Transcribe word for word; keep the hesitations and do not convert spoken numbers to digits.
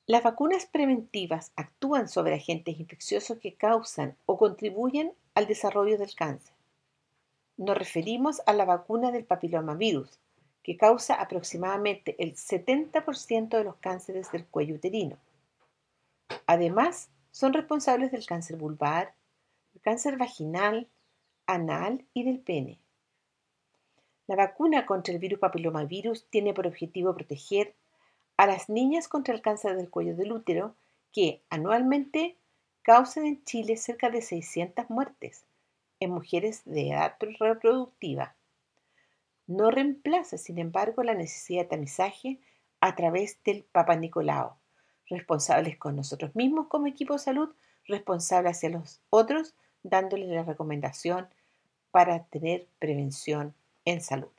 Las vacunas preventivas actúan sobre agentes infecciosos que causan o contribuyen al desarrollo del cáncer. Nos referimos a la vacuna del papilomavirus, que causa aproximadamente el setenta por ciento de los cánceres del cuello uterino. Además, son responsables del cáncer vulvar, el cáncer vaginal, anal y del pene. La vacuna contra el virus papilomavirus tiene por objetivo proteger a las niñas contra el cáncer del cuello del útero, que anualmente causan en Chile cerca de seiscientas muertes en mujeres de edad reproductiva. No reemplaza, sin embargo, la necesidad de tamizaje a través del Papa Nicolau, responsables con nosotros mismos como equipo de salud, responsable hacia los otros, dándoles la recomendación para tener prevención en salud.